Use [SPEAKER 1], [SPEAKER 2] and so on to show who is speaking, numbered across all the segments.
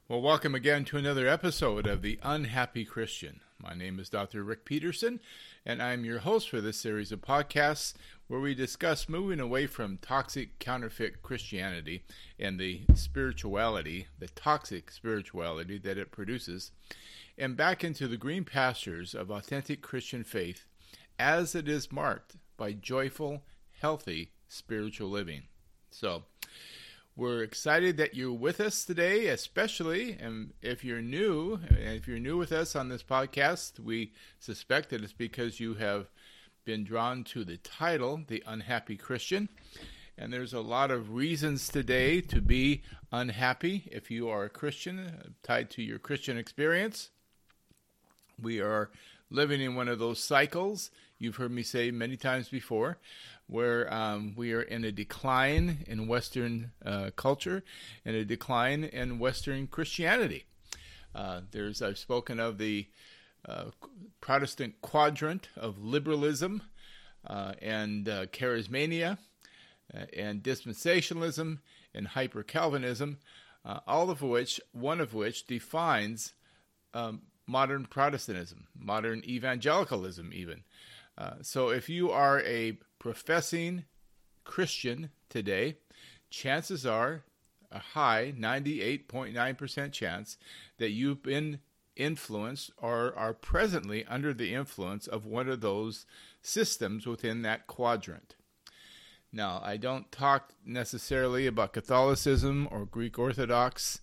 [SPEAKER 1] Well, welcome again to another episode of The Unhappy Christian. My name is Dr. Rick Peterson, and I'm your host for this series of podcasts where we discuss moving away from toxic counterfeit Christianity and the spirituality, the toxic spirituality that it produces, and back into the green pastures of authentic Christian faith as it is marked by joyful, healthy spiritual living. So, we're excited that you're with us today, especially, and if you're new with us on this podcast, we suspect that it's because you have been drawn to the title, The Unhappy Christian. And there's a lot of reasons today to be unhappy if you are a Christian, tied to your Christian experience. We are living in one of those cycles you've heard me say many times before, where we are in a decline in Western culture and a decline in Western Christianity. I've spoken of the Protestant quadrant of liberalism and charismania and dispensationalism and hyper-Calvinism, one of which defines modern Protestantism, modern evangelicalism even. So if you are a professing Christian today, chances are a high 98.9% chance that you've been influenced or are presently under the influence of one of those systems within that quadrant. Now, I don't talk necessarily about Catholicism or Greek Orthodox,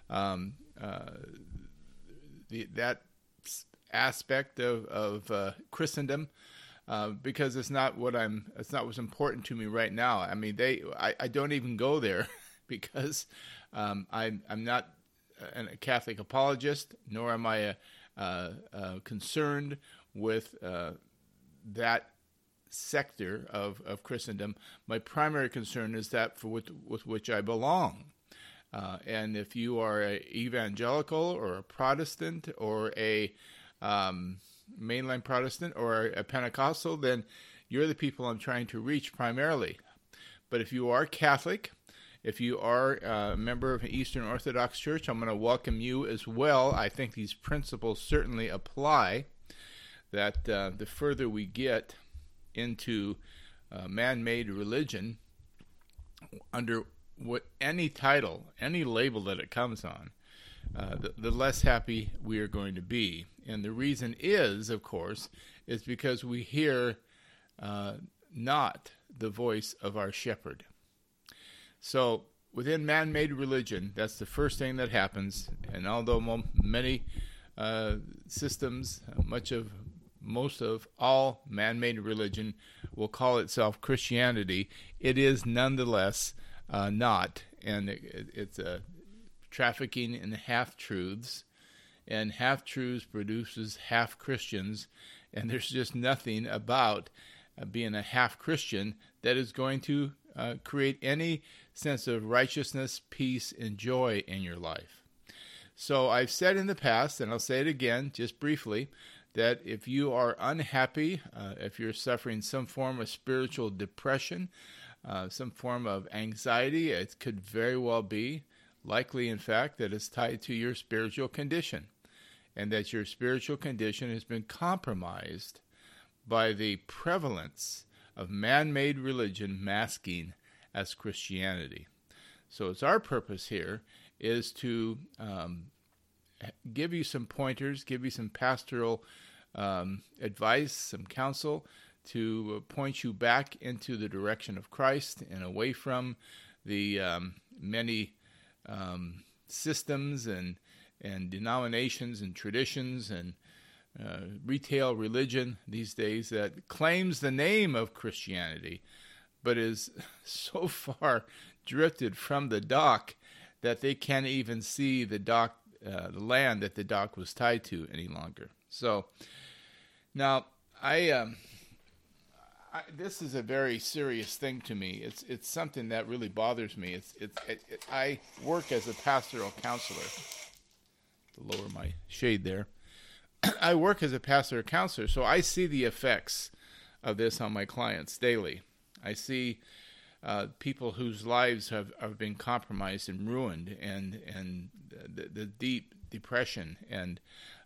[SPEAKER 1] that aspect of Christendom, because it's not what's important to me right now. I mean, I don't even go there because I'm not a Catholic apologist, nor am I concerned with that sector of Christendom. My primary concern is that with which I belong. And if you are an evangelical or a Protestant or a mainline Protestant or a Pentecostal, then you're the people I'm trying to reach primarily. But if you are Catholic, if you are a member of an Eastern Orthodox Church, I'm going to welcome you as well. I think these principles certainly apply, that the further we get into man-made religion, under any title, any label that it comes on, the less happy we are going to be. And the reason is, of course, is because we hear not the voice of our shepherd. So within man-made religion, that's the first thing that happens. And although many systems, most of all man-made religion will call itself Christianity, it is nonetheless not. And it's a trafficking in half-truths, and half-truths produces half-Christians, and there's just nothing about being a half-Christian that is going to create any sense of righteousness, peace, and joy in your life. So I've said in the past, and I'll say it again just briefly, that if you are unhappy, if you're suffering some form of spiritual depression, some form of anxiety, it could very well be, likely in fact, that it's tied to your spiritual condition, and that your spiritual condition has been compromised by the prevalence of man-made religion masking as Christianity. So it's our purpose here is to give you some pointers, give you some pastoral advice, some counsel, to point you back into the direction of Christ and away from the many systems and denominations and traditions and retail religion these days that claims the name of Christianity, but is so far drifted from the dock that they can't even see the land that the dock was tied to any longer. So now this is a very serious thing to me. It's something that really bothers me. I work as a pastoral counselor. To lower my shade there. I work as a pastoral counselor, so I see the effects of this on my clients daily. I see people whose lives have been compromised and ruined, and the deep depression and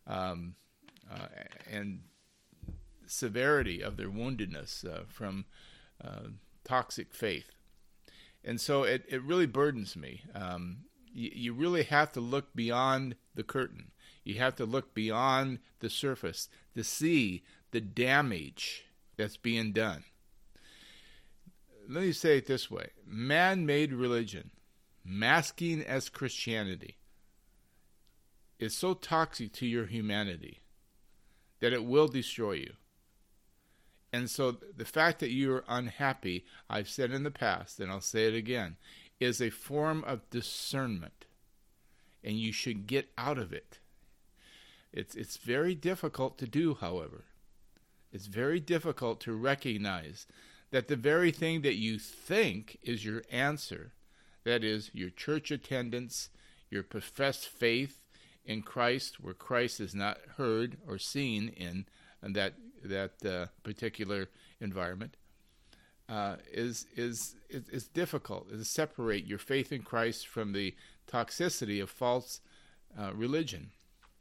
[SPEAKER 1] severity of their woundedness from toxic faith. And so it really burdens me. You really have to look beyond the curtain. You have to look beyond the surface to see the damage that's being done. Let me say it this way. Man-made religion, masking as Christianity, is so toxic to your humanity that it will destroy you. And so the fact that you're unhappy, I've said in the past, and I'll say it again, is a form of discernment. And you should get out of it. It's very difficult to do, however. It's very difficult to recognize that the very thing that you think is your answer, that is your church attendance, your professed faith in Christ, where Christ is not heard or seen in that particular environment, is difficult to separate your faith in Christ from the toxicity of false religion.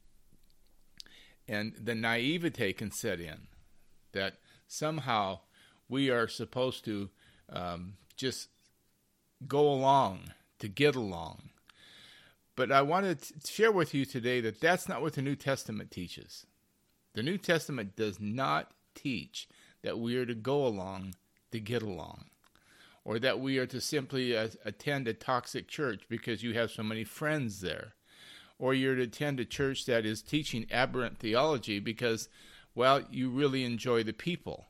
[SPEAKER 1] And the naivete can set in, that somehow we are supposed to just go along to get along. But I want to share with you today that that's not what the New Testament teaches. The New Testament does not teach that we are to go along to get along, or that we are to simply attend a toxic church because you have so many friends there, or you're to attend a church that is teaching aberrant theology because, well, you really enjoy the people.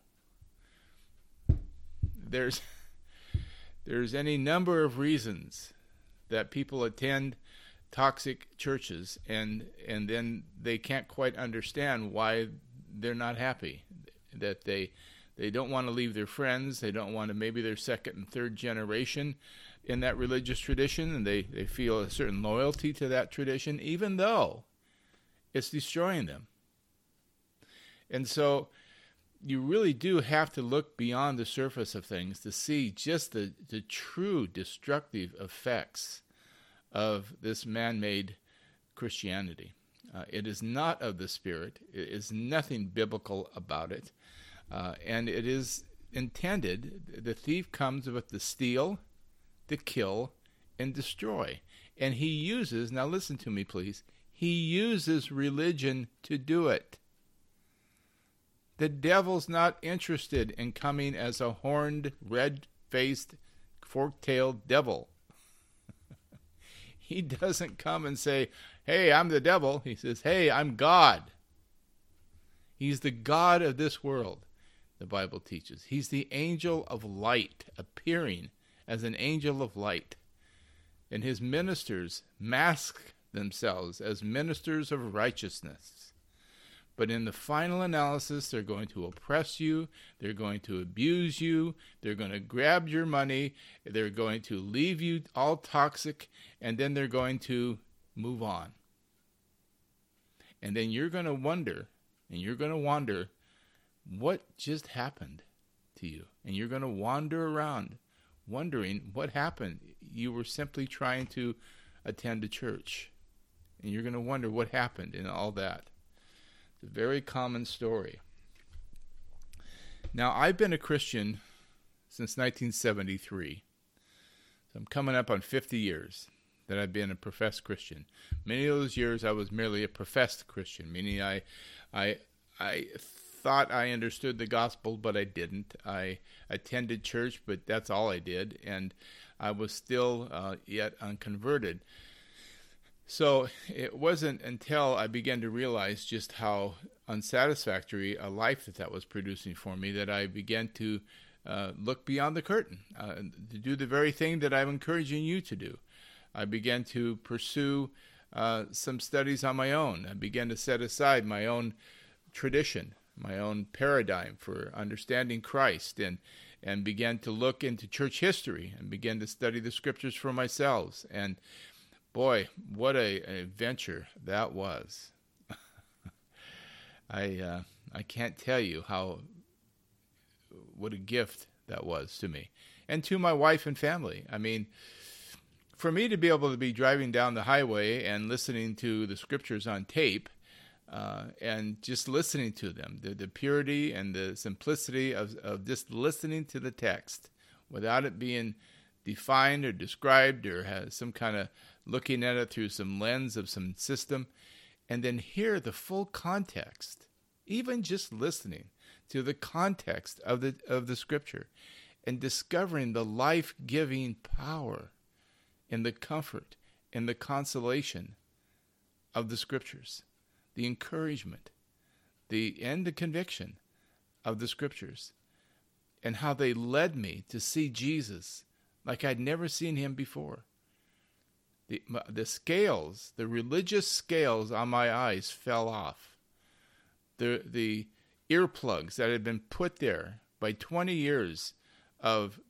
[SPEAKER 1] There's any number of reasons that people attend toxic churches, and then they can't quite understand why they're not happy, that they don't want to leave their friends, they don't want to, maybe they're second and third generation in that religious tradition, and they feel a certain loyalty to that tradition, even though it's destroying them. And so you really do have to look beyond the surface of things to see just the true destructive effects of this man-made Christianity. It is not of the Spirit. It is nothing biblical about it. And it is intended, the thief comes with to steal, to kill, and destroy. And he uses, now listen to me please, he uses religion to do it. The devil's not interested in coming as a horned, red-faced, fork-tailed devil. He doesn't come and say, hey, I'm the devil. He says, hey, I'm God. He's the God of this world, the Bible teaches. He's the angel of light, appearing as an angel of light. And his ministers mask themselves as ministers of righteousness. But in the final analysis, they're going to oppress you, they're going to abuse you, they're going to grab your money, they're going to leave you all toxic, and then they're going to move on. And then you're going to wonder, what just happened to you? And you're going to wander around wondering what happened. You were simply trying to attend a church. And you're going to wonder what happened in all that. It's a very common story. Now, I've been a Christian since 1973. So I'm coming up on 50 years that I've been a professed Christian. Many of those years I was merely a professed Christian, meaning I thought I understood the gospel, but I didn't. I attended church, but that's all I did, and I was still yet unconverted. So it wasn't until I began to realize just how unsatisfactory a life that was producing for me that I began to look beyond the curtain, to do the very thing that I'm encouraging you to do. I began to pursue some studies on my own. I began to set aside my own tradition, my own paradigm for understanding Christ, and began to look into church history and began to study the scriptures for myself. And boy, what an adventure that was. I can't tell you what a gift that was to me and to my wife and family. I mean, for me to be able to be driving down the highway and listening to the scriptures on tape, and just listening to them, the purity and the simplicity of just listening to the text without it being defined or described or has some kind of looking at it through some lens of some system, and then hear the full context, even just listening to the context of the scripture and discovering the life-giving power and the comfort and the consolation of the scriptures, the encouragement, and the conviction of the scriptures, and how they led me to see Jesus like I'd never seen him before. The scales, the religious scales on my eyes fell off. The earplugs that had been put there by 20 years of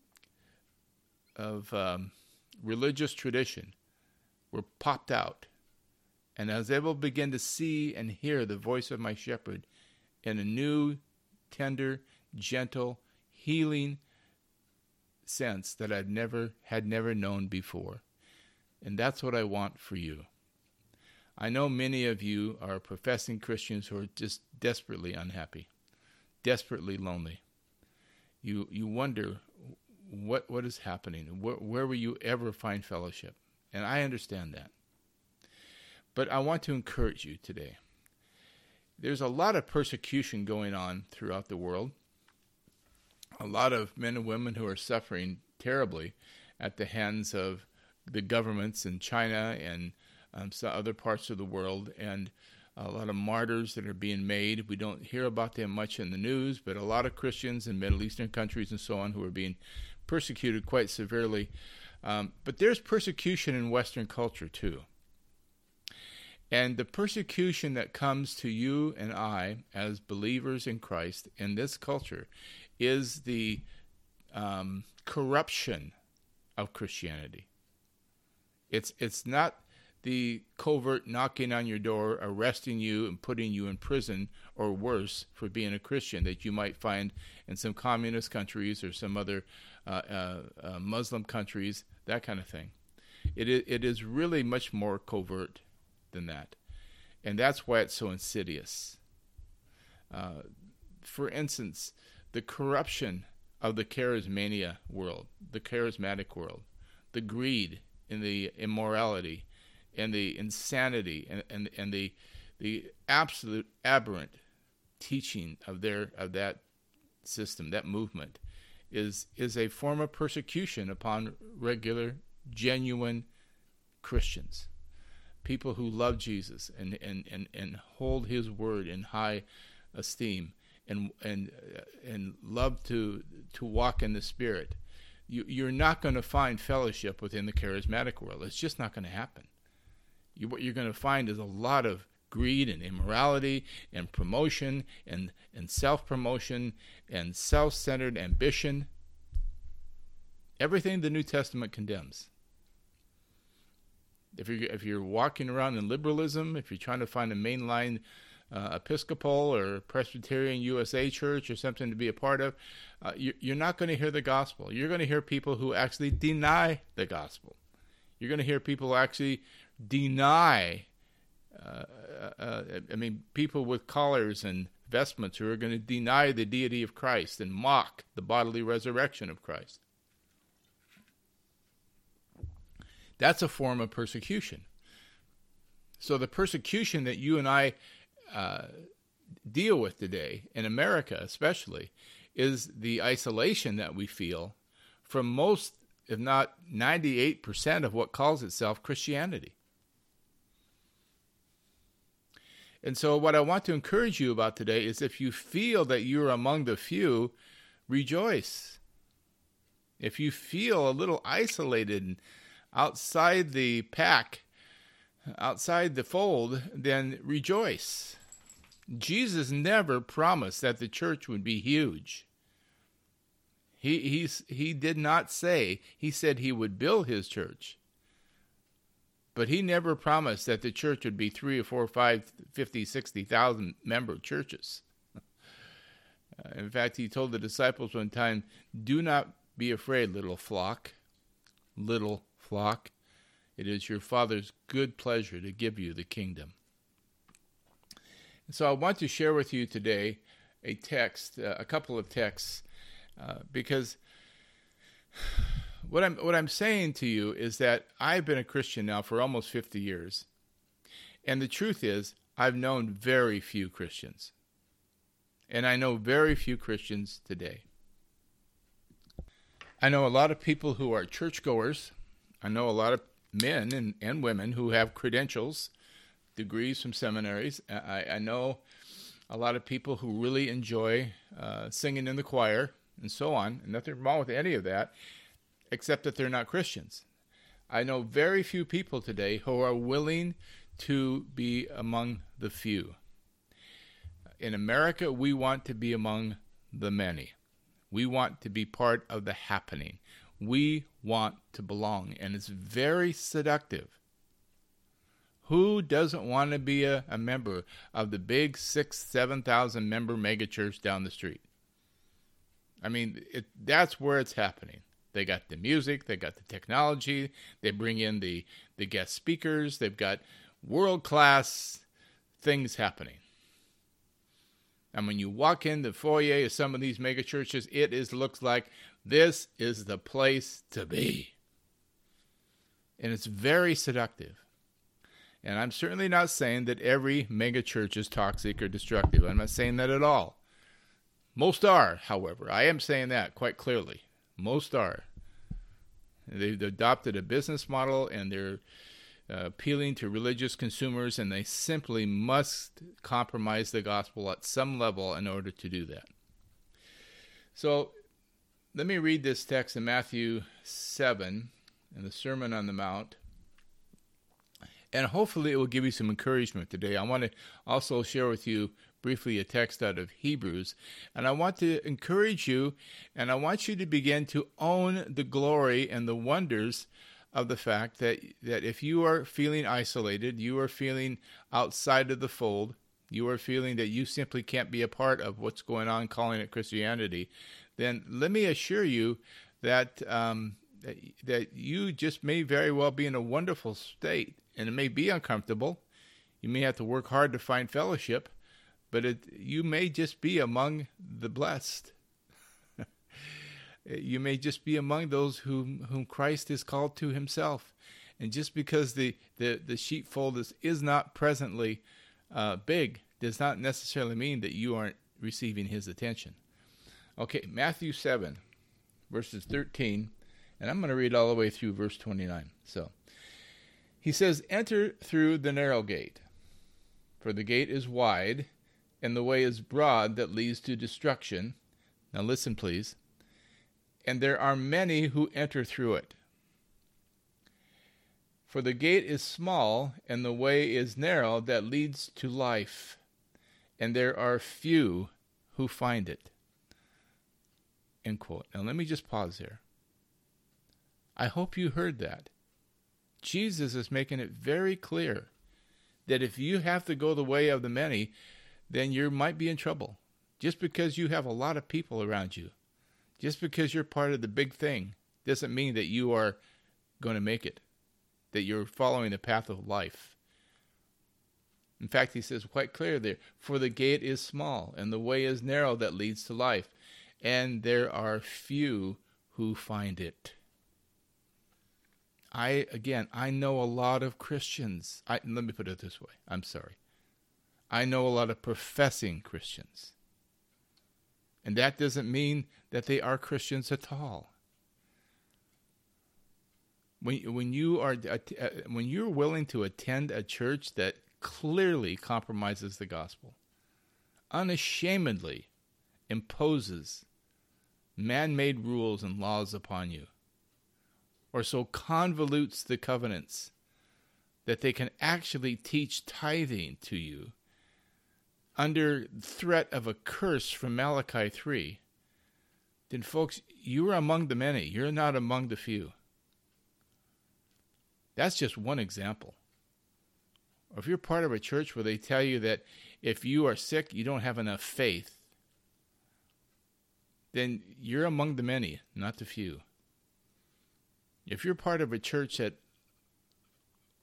[SPEAKER 1] religious tradition were popped out. And I was able to begin to see and hear the voice of my shepherd in a new, tender, gentle, healing sense that had never known before. And that's what I want for you. I know many of you are professing Christians who are just desperately unhappy, desperately lonely. You wonder what is happening. Where will you ever find fellowship? And I understand that. But I want to encourage you today. There's a lot of persecution going on throughout the world. A lot of men and women who are suffering terribly at the hands of the governments in China and some other parts of the world, and a lot of martyrs that are being made. We don't hear about them much in the news, but a lot of Christians in Middle Eastern countries and so on who are being persecuted quite severely. But there's persecution in Western culture too. And the persecution that comes to you and I as believers in Christ in this culture is the corruption of Christianity. It's not the covert knocking on your door, arresting you and putting you in prison or worse for being a Christian that you might find in some communist countries or some other Muslim countries, that kind of thing. It is really much more covert than that. And that's why it's so insidious. For instance, the corruption of the charismania world, the charismatic world, the greed and the immorality and the insanity and the absolute aberrant teaching of that system, that movement, is a form of persecution upon regular, genuine Christians. People who love Jesus and hold his word in high esteem and love to walk in the Spirit. You're not going to find fellowship within the charismatic world. It's just not going to happen. What you're going to find is a lot of greed and immorality and promotion and self-promotion and self-centered ambition. Everything the New Testament condemns. If you're walking around in liberalism, if you're trying to find a mainline Episcopal or Presbyterian USA church or something to be a part of, you're not going to hear the gospel. You're going to hear people who actually deny the gospel. You're going to hear people who actually deny, people with collars and vestments who are going to deny the deity of Christ and mock the bodily resurrection of Christ. That's a form of persecution. So the persecution that you and I deal with today, in America especially, is the isolation that we feel from most, if not 98% of what calls itself Christianity. And so what I want to encourage you about today is if you feel that you're among the few, rejoice. If you feel a little isolated and outside the pack, outside the fold, then rejoice. Jesus never promised that the church would be huge. He did not say, he said he would build his church. But he never promised that the church would be 3 or 4, 5, 50, 60,000 member churches. In fact, he told the disciples one time, do not be afraid, little flock. It is your Father's good pleasure to give you the kingdom. And so I want to share with you today a text, a couple of texts, because what I'm saying to you is that I've been a Christian now for almost 50 years. And the truth is, I've known very few Christians. And I know very few Christians today. I know a lot of people who are churchgoers. I know a lot of men and women who have credentials, degrees from seminaries. I know a lot of people who really enjoy singing in the choir and so on. And nothing wrong with any of that, except that they're not Christians. I know very few people today who are willing to be among the few. In America, we want to be among the many. We want to be part of the happening. We want to belong, and it's very seductive. Who doesn't want to be a member of the big 6,000-7,000 member megachurch down the street? I mean, that's where it's happening. They got the music, they got the technology, they bring in the guest speakers, they've got world-class things happening. And when you walk in the foyer of some of these mega churches, looks like this is the place to be. And it's very seductive. And I'm certainly not saying that every mega church is toxic or destructive. I'm not saying that at all. Most are, however. I am saying that quite clearly. Most are. They've adopted a business model, and they're appealing to religious consumers, and they simply must compromise the gospel at some level in order to do that. So let me read this text in Matthew 7 in the Sermon on the Mount, and hopefully it will give you some encouragement today. I want to also share with you briefly a text out of Hebrews, and I want to encourage you, and I want you to begin to own the glory and the wonders of the fact that if you are feeling isolated, you are feeling outside of the fold, you are feeling that you simply can't be a part of what's going on, calling it Christianity, then let me assure you that that you just may very well be in a wonderful state, and it may be uncomfortable. You may have to work hard to find fellowship, but you may just be among the blessed. You may just be among those whom Christ has called to himself. And just because the sheepfold is not presently big does not necessarily mean that you aren't receiving his attention. Okay, Matthew 7, verses 13, and I'm going to read all the way through verse 29. So, he says, "Enter through the narrow gate, for the gate is wide, and the way is broad that leads to destruction." Now listen, please. "And there are many who enter through it. For the gate is small, and the way is narrow that leads to life, and there are few who find it." End quote. Now let me just pause there. I hope you heard that. Jesus is making it very clear that if you have to go the way of the many, then you might be in trouble. Just because you have a lot of people around you, just because you're part of the big thing, doesn't mean that you are going to make it, that you're following the path of life. In fact, he says quite clear there, "For the gate is small, and the way is narrow that leads to life, and there are few who find it." I know a lot of Christians. Let me put it this way. I'm sorry. I know a lot of professing Christians. And that doesn't mean that they are Christians at all. When you're willing to attend a church that clearly compromises the gospel, unashamedly imposes man-made rules and laws upon you, or so convolutes the covenants that they can actually teach tithing to you under threat of a curse from Malachi 3, then folks, you are among the many. You're not among the few. That's just one example. Or if you're part of a church where they tell you that if you are sick, you don't have enough faith, then you're among the many, not the few. If you're part of a church that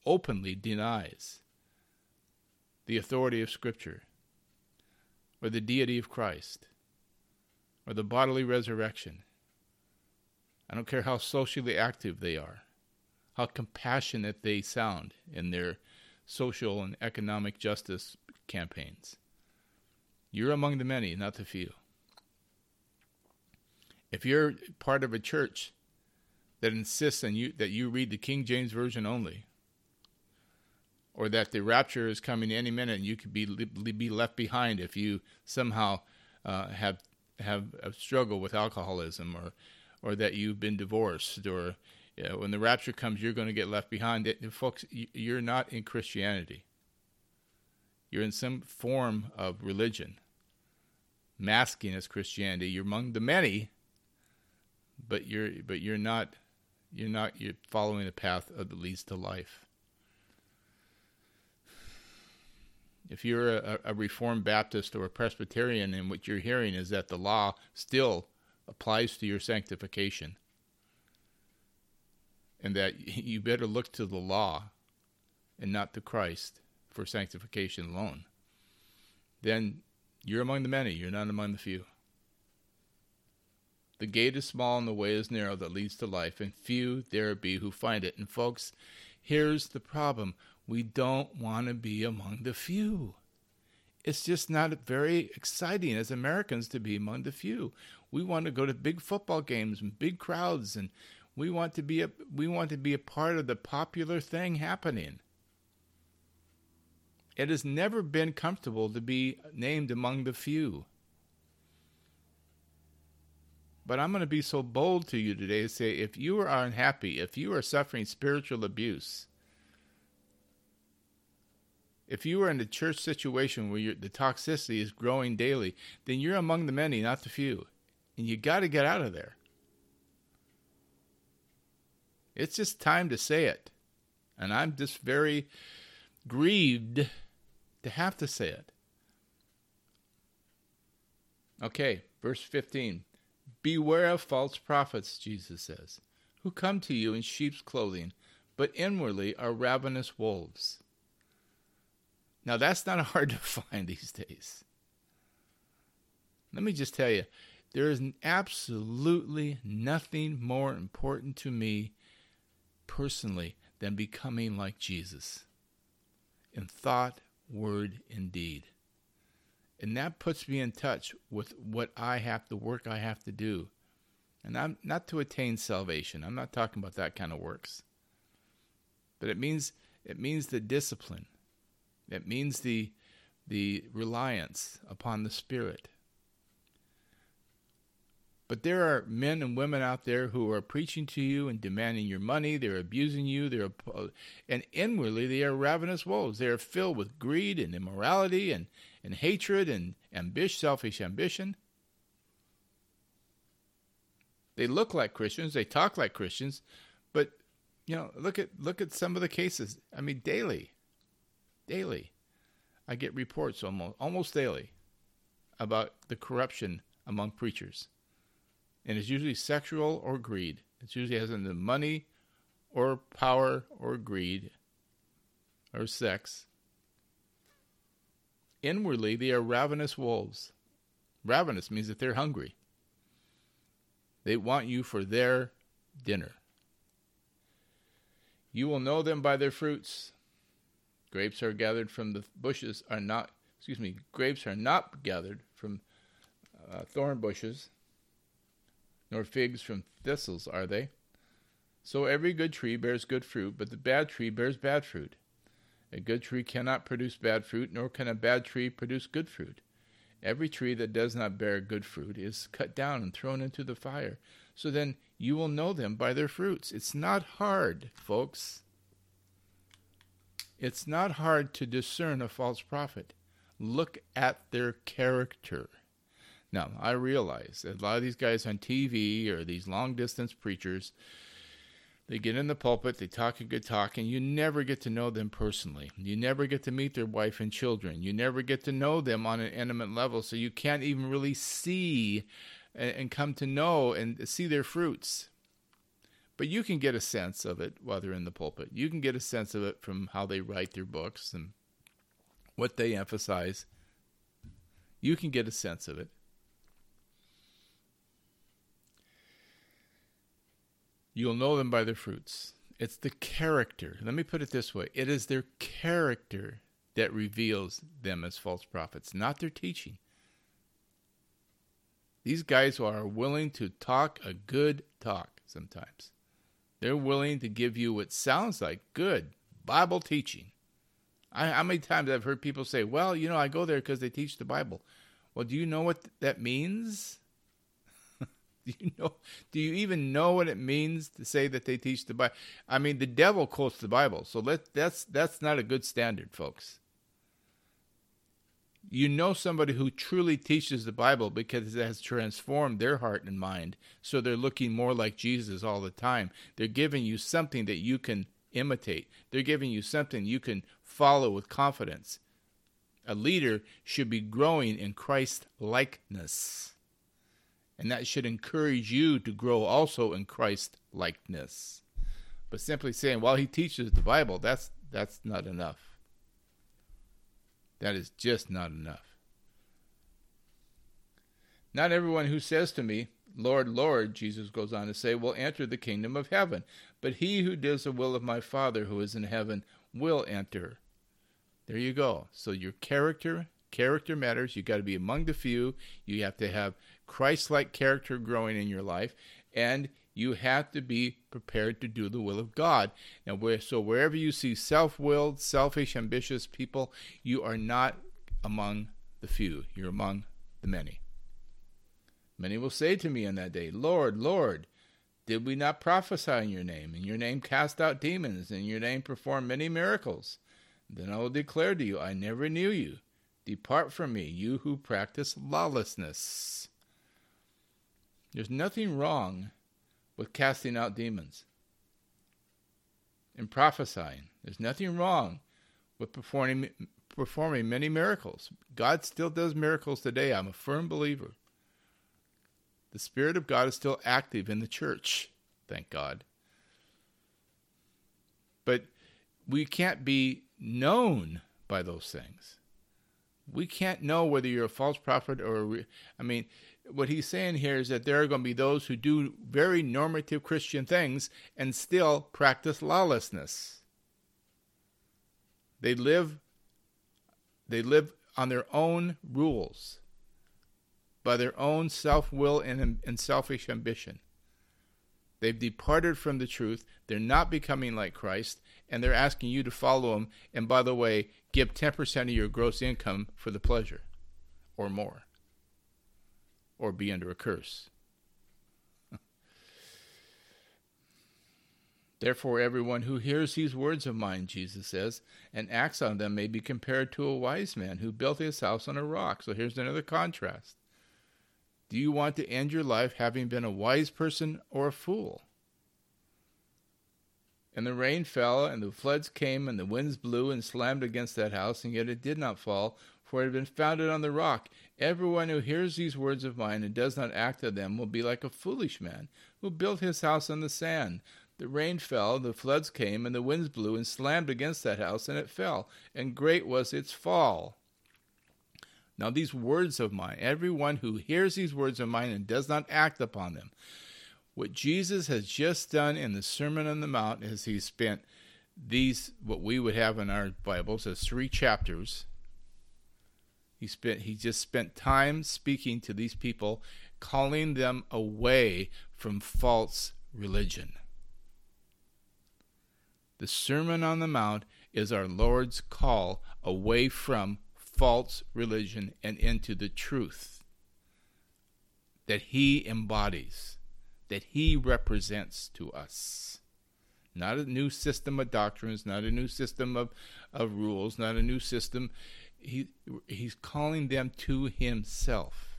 [SPEAKER 1] openly denies the authority of Scripture, or the deity of Christ, or the bodily resurrection. I don't care how socially active they are, how compassionate they sound in their social and economic justice campaigns. You're among the many, not the few. If you're part of a church that insists on that you read the King James Version only, or that the rapture is coming any minute and you could be left behind if you somehow have a struggle with alcoholism, or that you've been divorced, or when the rapture comes you're going to get left behind. Folks, you're not in Christianity. You're in some form of religion, masking as Christianity. You're among the many, but you're not following the path that leads to life. If you're a Reformed Baptist or a Presbyterian, and what you're hearing is that the law still applies to your sanctification, and that you better look to the law and not to Christ for sanctification alone, then you're among the many, you're not among the few. The gate is small and the way is narrow that leads to life, and few there be who find it. And folks, here's the problem. We don't want to be among the few. It's just not very exciting as Americans to be among the few. We want to go to big football games and big crowds, and we want to be a part of the popular thing happening. It has never been comfortable to be named among the few. But I'm going to be so bold to you today to say, if you are unhappy, if you are suffering spiritual abuse, if you are in a church situation where the toxicity is growing daily, then you're among the many, not the few. And you got to get out of there. It's just time to say it. And I'm just very grieved to have to say it. Okay, verse 15. Beware of false prophets, Jesus says, who come to you in sheep's clothing, but inwardly are ravenous wolves. Now, that's not hard to find these days. Let me just tell you, there is absolutely nothing more important to me personally than becoming like Jesus in thought, word, and deed. And that puts me in touch with what the work I have to do. And I'm not to attain salvation. I'm not talking about that kind of works. But it means the discipline. It means the reliance upon the Spirit. But there are men and women out there who are preaching to you and demanding your money. They're abusing you. And inwardly they are ravenous wolves. They are filled with greed and immorality and hatred and selfish ambition. They look like Christians. They talk like Christians. But, look at some of the cases. I mean, daily, I get reports almost daily about the corruption among preachers. And it's usually sexual or greed. It usually has into money or power or greed or sex. Inwardly, they are ravenous wolves. Ravenous means that they're hungry. They want you for their dinner. You will know them by their fruits. Grapes are gathered from the bushes grapes are not gathered from thorn bushes, nor figs from thistles are they. So every good tree bears good fruit, but the bad tree bears bad fruit. A good tree cannot produce bad fruit, nor can a bad tree produce good fruit. Every tree that does not bear good fruit is cut down and thrown into the fire. So then you will know them by their fruits. It's not hard, folks. It's not hard to discern a false prophet. Look at their character. Now, I realize that a lot of these guys on TV or these long-distance preachers, they get in the pulpit, they talk a good talk, and you never get to know them personally. You never get to meet their wife and children. You never get to know them on an intimate level, so you can't even really see and come to know and see their fruits. But you can get a sense of it while they're in the pulpit. You can get a sense of it from how they write their books and what they emphasize. You can get a sense of it. You'll know them by their fruits. It's the character. Let me put it this way. It is their character that reveals them as false prophets, not their teaching. These guys are willing to talk a good talk sometimes. They're willing to give you what sounds like good Bible teaching. How many times I've heard people say, well, I go there because they teach the Bible. Well, do you know what that means? Do you even know what it means to say that they teach the Bible? I mean, the devil quotes the Bible, so that's not a good standard, folks. You know somebody who truly teaches the Bible because it has transformed their heart and mind, so they're looking more like Jesus all the time. They're giving you something that you can imitate. They're giving you something you can follow with confidence. A leader should be growing in Christ-likeness. And that should encourage you to grow also in Christ-likeness. But simply saying, well, he teaches the Bible, that's not enough. That is just not enough. Not everyone who says to me, Lord, Lord, Jesus goes on to say, will enter the kingdom of heaven. But he who does the will of my Father who is in heaven will enter. There you go. So your character matters. You've got to be among the few. You have to have Christ-like character growing in your life, and you have to be prepared to do the will of God. Now, wherever you see self-willed, selfish, ambitious people, you are not among the few. You're among the many. Many will say to me in that day, Lord, Lord, did we not prophesy in your name? In your name cast out demons, in your name perform many miracles? Then I will declare to you, I never knew you. Depart from me, you who practice lawlessness. There's nothing wrong with casting out demons and prophesying. There's nothing wrong with performing many miracles. God still does miracles today. I'm a firm believer. The Spirit of God is still active in the church, thank God. But we can't be known by those things. We can't know whether you're a false prophet or what he's saying here is that there are going to be those who do very normative Christian things and still practice lawlessness. They live on their own rules, by their own self-will and selfish ambition. They've departed from the truth. They're not becoming like Christ, and they're asking you to follow them. And by the way, give 10% of your gross income for the pleasure, or more, or be under a curse. Therefore, everyone who hears these words of mine, Jesus says, and acts on them may be compared to a wise man who built his house on a rock. So here's another contrast. Do you want to end your life having been a wise person or a fool? And the rain fell, and the floods came, and the winds blew and slammed against that house, and yet it did not fall, for it had been founded on the rock. Everyone who hears these words of mine and does not act on them will be like a foolish man who built his house on the sand. The rain fell, the floods came, and the winds blew and slammed against that house, and it fell, and great was its fall. Now these words of mine, everyone who hears these words of mine and does not act upon them, what Jesus has just done in the Sermon on the Mount is he spent these, what we would have in our Bibles as 3 chapters. He just spent time speaking to these people, calling them away from false religion. The Sermon on the Mount is our Lord's call away from false religion and into the truth that he embodies, that he represents to us. Not a new system of doctrines, not a new system of rules, not a new system. He's calling them to himself.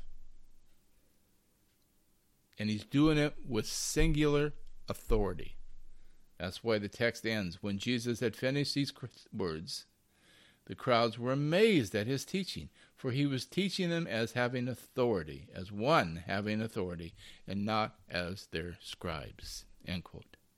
[SPEAKER 1] And he's doing it with singular authority. That's why the text ends. When Jesus had finished these words, the crowds were amazed at his teaching, for he was teaching them as having authority, as one having authority, and not as their scribes. End quote.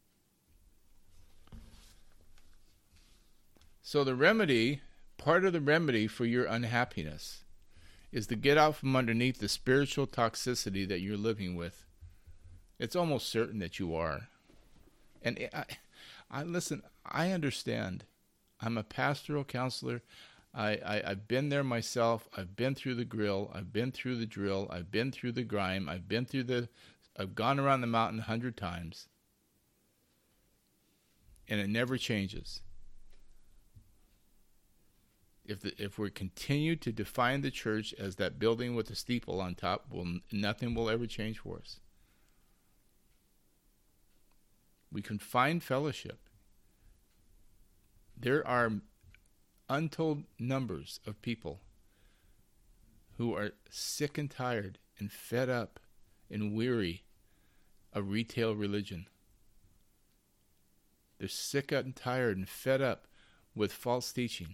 [SPEAKER 1] So the remedy, part of the remedy for your unhappiness, is to get out from underneath the spiritual toxicity that you're living with. It's almost certain that you are. And I listen, I understand. I'm a pastoral counselor. I've been there myself. I've been through the grill. I've been through the drill. I've been through the grime. I've gone around the mountain 100 times. And it never changes. If we continue to define the church as that building with the steeple on top, nothing will ever change for us. We can find fellowship. There are untold numbers of people who are sick and tired and fed up and weary of retail religion. They're sick and tired and fed up with false teaching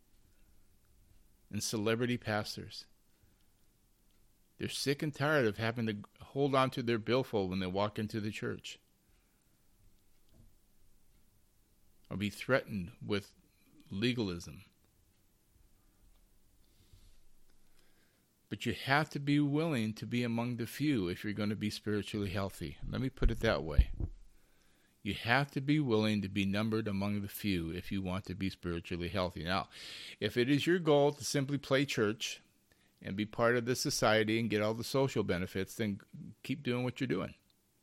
[SPEAKER 1] and celebrity pastors. They're sick and tired of having to hold on to their billfold when they walk into the church, or be threatened with legalism. But you have to be willing to be among the few if you're going to be spiritually healthy. Let me put it that way. You have to be willing to be numbered among the few if you want to be spiritually healthy. Now, if it is your goal to simply play church and be part of the society and get all the social benefits, then keep doing what you're doing.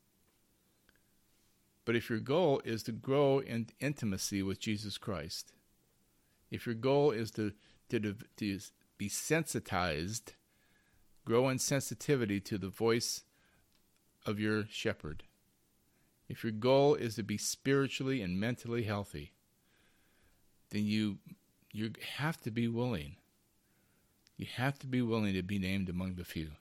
[SPEAKER 1] But if your goal is to grow in intimacy with Jesus Christ, if your goal is to be sensitized, grow in sensitivity to the voice of your shepherd, if your goal is to be spiritually and mentally healthy, then you have to be willing. You have to be willing to be named among the few.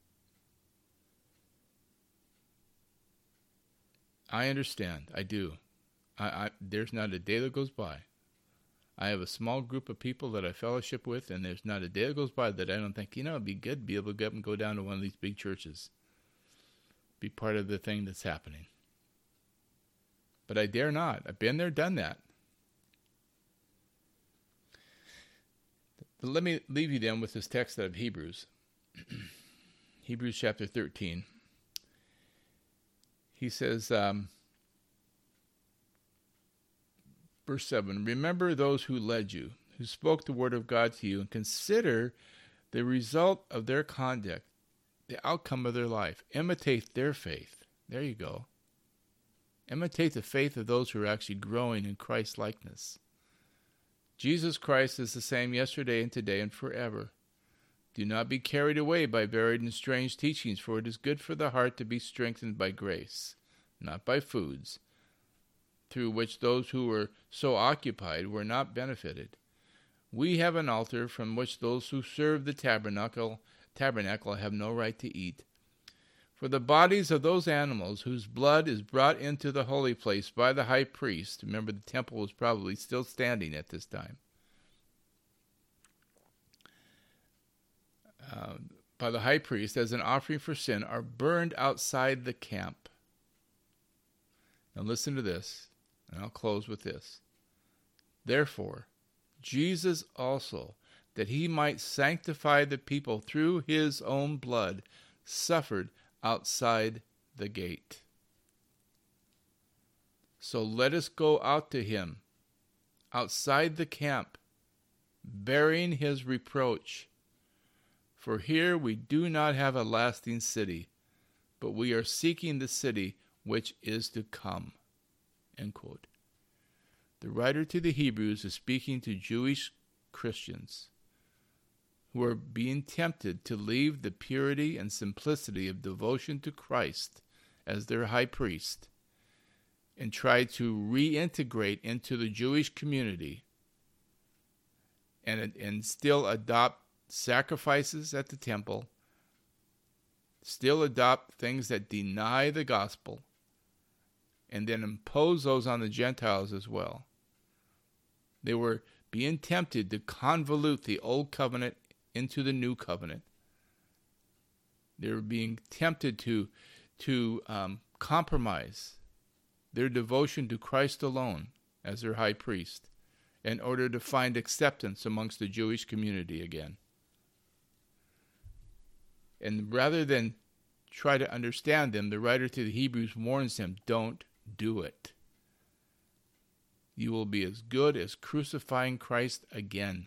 [SPEAKER 1] I understand. I do. There's not a day that goes by. I have a small group of people that I fellowship with, and there's not a day that goes by that I don't think, it'd be good to be able to get up and go down to one of these big churches, be part of the thing that's happening. But I dare not. I've been there, done that. But let me leave you then with this text out of Hebrews. Hebrews chapter 13. He says, verse 7, remember those who led you, who spoke the word of God to you, and consider the result of their conduct, the outcome of their life. Imitate their faith. There you go. Imitate the faith of those who are actually growing in Christ's likeness. Jesus Christ is the same yesterday and today and forever. Do not be carried away by varied and strange teachings, for it is good for the heart to be strengthened by grace, not by foods, through which those who were so occupied were not benefited. We have an altar from which those who serve the tabernacle have no right to eat. For the bodies of those animals whose blood is brought into the holy place by the high priest, remember the temple was probably still standing at this time, by the high priest as an offering for sin, are burned outside the camp. Now listen to this, and I'll close with this. Therefore, Jesus also, that he might sanctify the people through his own blood, suffered outside the gate. So let us go out to him, outside the camp, bearing his reproach. For here we do not have a lasting city, but we are seeking the city which is to come. End quote. The writer to the Hebrews is speaking to Jewish Christians who are being tempted to leave the purity and simplicity of devotion to Christ as their high priest and try to reintegrate into the Jewish community and still adopt sacrifices at the temple, still adopt things that deny the gospel, and then impose those on the Gentiles as well. They were being tempted to convolute the old covenant into the new covenant. They were being tempted to compromise their devotion to Christ alone as their high priest in order to find acceptance amongst the Jewish community again. And rather than try to understand them, the writer to the Hebrews warns them, don't do it. You will be as good as crucifying Christ again.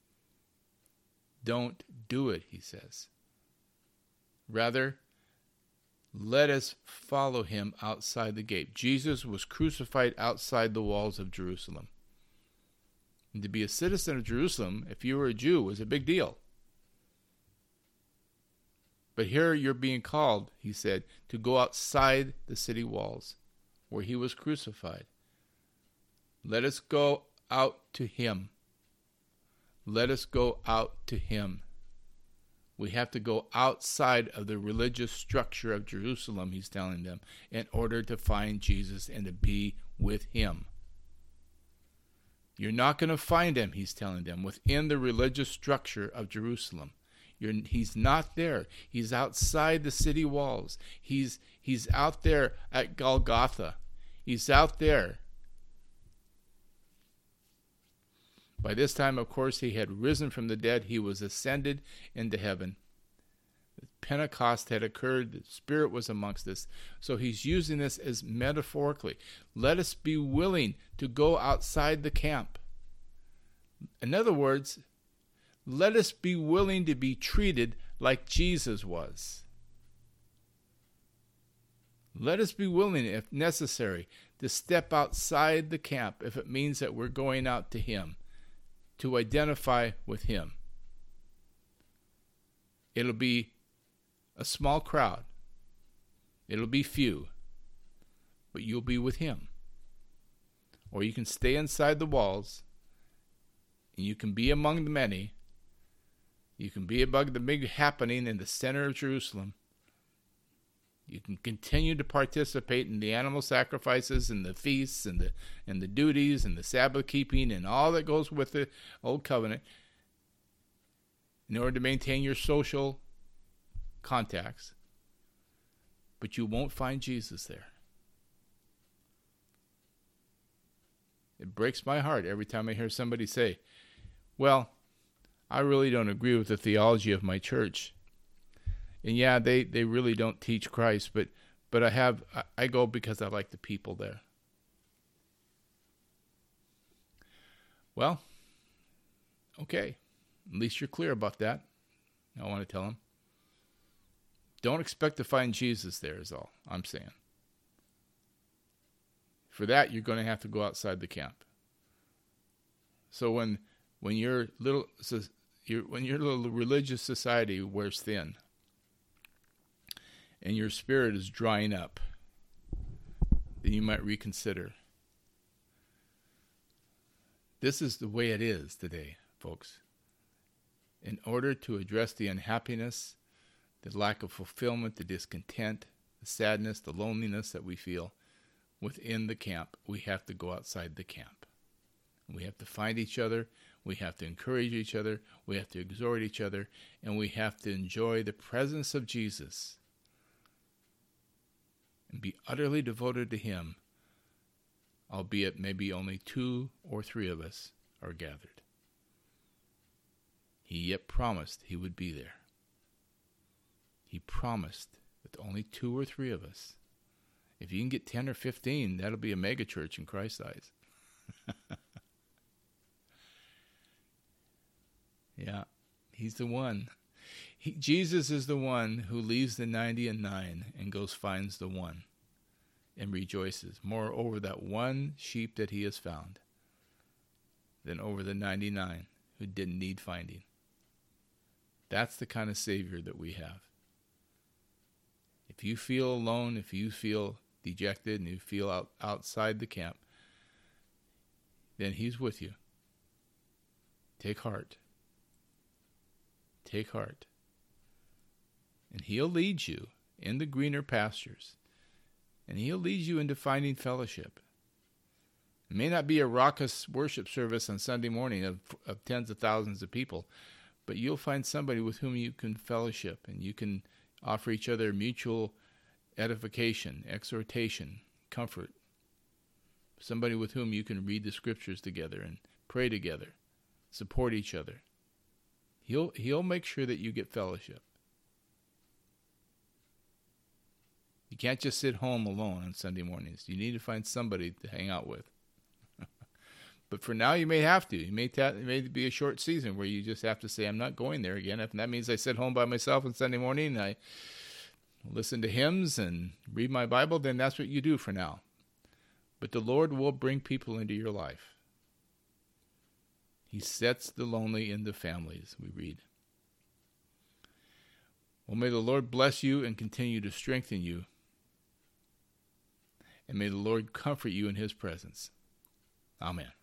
[SPEAKER 1] Don't do it, he says. Rather, let us follow him outside the gate. Jesus was crucified outside the walls of Jerusalem. And to be a citizen of Jerusalem, if you were a Jew, was a big deal. But here you're being called, he said, to go outside the city walls where he was crucified. Let us go out to him. Let us go out to him. We have to go outside of the religious structure of Jerusalem, he's telling them, in order to find Jesus and to be with him. You're not going to find him, he's telling them, within the religious structure of Jerusalem. He's not there. He's outside the city walls. He's out there at Golgotha. He's out there. By this time, of course, he had risen from the dead. He was ascended into heaven. Pentecost had occurred. The Spirit was amongst us. So he's using this as metaphorically. Let us be willing to go outside the camp. In other words, let us be willing to be treated like Jesus was. Let us be willing, if necessary, to step outside the camp if it means that we're going out to him, to identify with him. It'll be a small crowd. It'll be few. But you'll be with him. Or you can stay inside the walls, and you can be among the many. You can be above the big happening in the center of Jerusalem. You can continue to participate in the animal sacrifices and the feasts and the duties and the Sabbath keeping and all that goes with the Old Covenant in order to maintain your social contacts. But you won't find Jesus there. It breaks my heart every time I hear somebody say, well, I really don't agree with the theology of my church. And yeah, they really don't teach Christ, but I go because I like the people there. Well, okay. At least you're clear about that. I want to tell them. Don't expect to find Jesus there is all I'm saying. For that, you're going to have to go outside the camp. So when your little religious society wears thin and your spirit is drying up, then you might reconsider. This is the way it is today, folks. In order to address the unhappiness, the lack of fulfillment, the discontent, the sadness, the loneliness that we feel within the camp, we have to go outside the camp. We have to find each other. We have to encourage each other. We have to exhort each other. And we have to enjoy the presence of Jesus and be utterly devoted to him, albeit maybe only 2 or 3 of us are gathered. He yet promised he would be there. He promised that only 2 or 3 of us. If you can get 10 or 15, that'll be a mega church in Christ's eyes. Yeah, he's the one. Jesus is the one who leaves the 99 and goes finds the one and rejoices more over that one sheep that he has found than over the 99 who didn't need finding. That's the kind of Savior that we have. If you feel alone, if you feel dejected and you feel outside the camp, then he's with you. Take heart. Take heart. And he'll lead you in the greener pastures. And he'll lead you into finding fellowship. It may not be a raucous worship service on Sunday morning of tens of thousands of people, but you'll find somebody with whom you can fellowship and you can offer each other mutual edification, exhortation, comfort. Somebody with whom you can read the scriptures together and pray together, support each other. He'll make sure that you get fellowship. You can't just sit home alone on Sunday mornings. You need to find somebody to hang out with. But for now, you may have to. It may be a short season where you just have to say, I'm not going there again. If that means I sit home by myself on Sunday morning and I listen to hymns and read my Bible, then that's what you do for now. But the Lord will bring people into your life. He sets the lonely into families, we read. Well, may the Lord bless you and continue to strengthen you. And may the Lord comfort you in his presence. Amen.